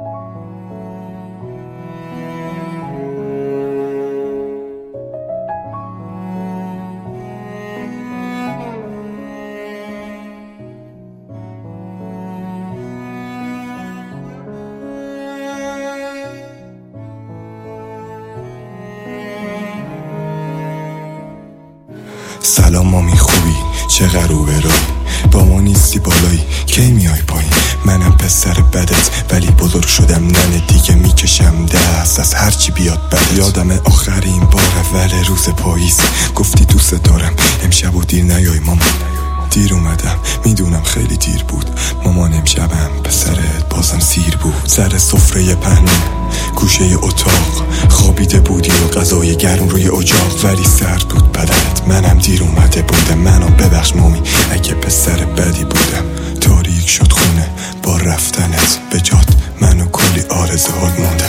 سلام مامی خوبی؟ چقدر روبروی؟ با ما نیستی بالایی کی میای پایین؟ منم پسر بدت ولی بزرگ شدم ننه دیگه میکشم دست از هرچی بیاد بد. یادم آخرین بار اول روز پاییز گفتی دوست دارم امشب و دیر نیای مامان. دیر اومدم میدونم خیلی دیر بود مامان. امشبم پسرت بازم سیر بود. سر سفره پهنه گوشه اتاق خوابیده بودی و غذای گرم روی اجاق ولی سرد بود بدنت. منم دیر اومده بودم منو ببخش مامی اگه پسر بدی بودم. تاریک شد خونه با رفتنت به جات منو کلی آرزوات مونده.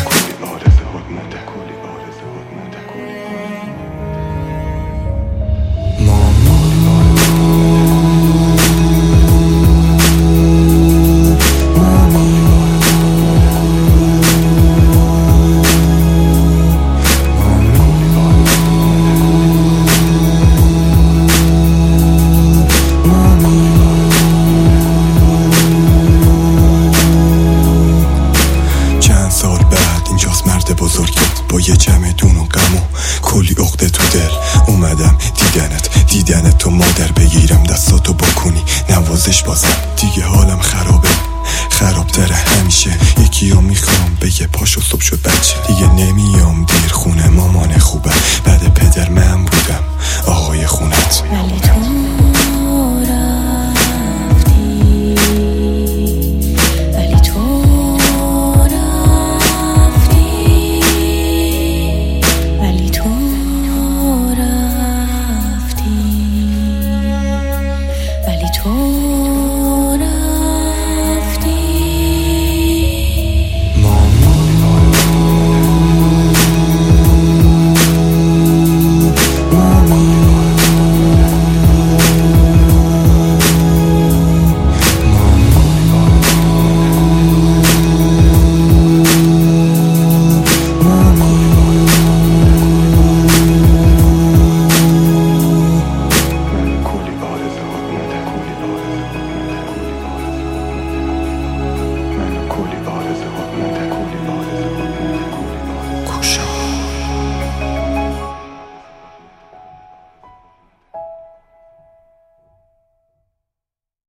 با یه جمع دون و غم و کلی عقده تو دل اومدم دیدنت تو مادر بگیرم دستاتو بکنی نوازش بازم. دیگه حالم خرابتره همیشه یکی رو میخوام بگه پاشو صبح شد بچه. دیگه نمیام دیر خونه مامان خوبم بعد پدر من بودم آقای خونت.